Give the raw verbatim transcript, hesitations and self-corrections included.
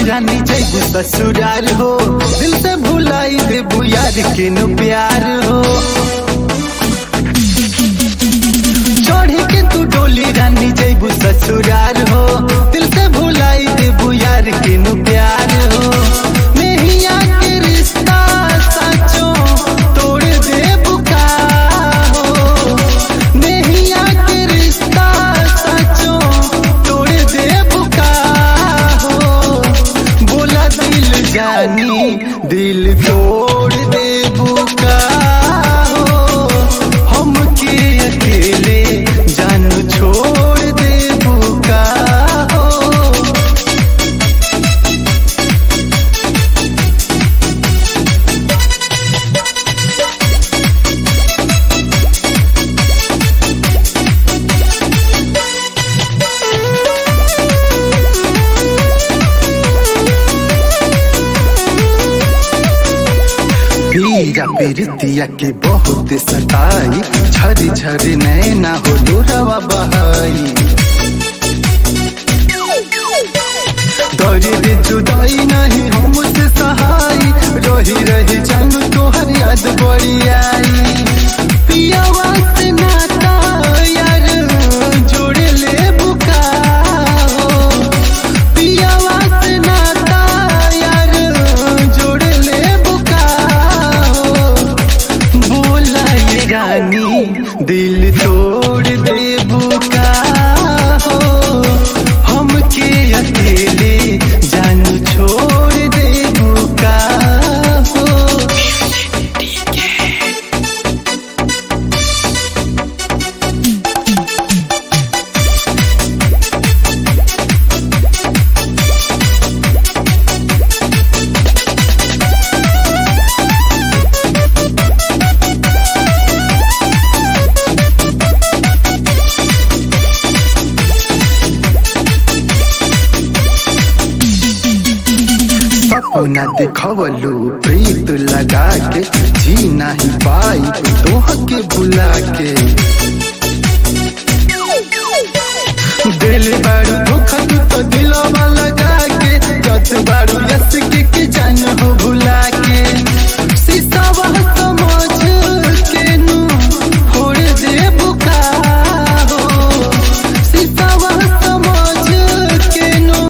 रानी जैबू ससुराल हो, दिल से भुलाई देबू यार के नु प्यार हो। चढ़ी के तू डोली रानी जैबू ससुराल हो, दिल से भुलाई देबू यार के नु प्यार हो। नैया के रिश्ता सचो तोड़ देबू का हो, नैया के रिश्ता सचो तोड़ देबू का हो। बोला दिल जानी दिल तोड़ देबू का हो, हमके अकेले जान छोड़ देबू का हो। पीरा पीरितिया के बहुत सताई, झरी झरी नैना हो लोरवा बहाई। दर्द जुदाई नहीं हमसे सहाई, रही रही जानू तोहर याद बड़ी आई। पियावा से नाता यार जोड़ ले बुका हो, पियावा से नाता यार जोड़ ले बुका हो। बोला ये रानी दिल तोड़ देबू का हो, हमके अकेले जान छोड़ देबू का हो। सपना दिखवलू प्रीत लगा के, जी नहीं पाई तोह के बुला के। दिल बड़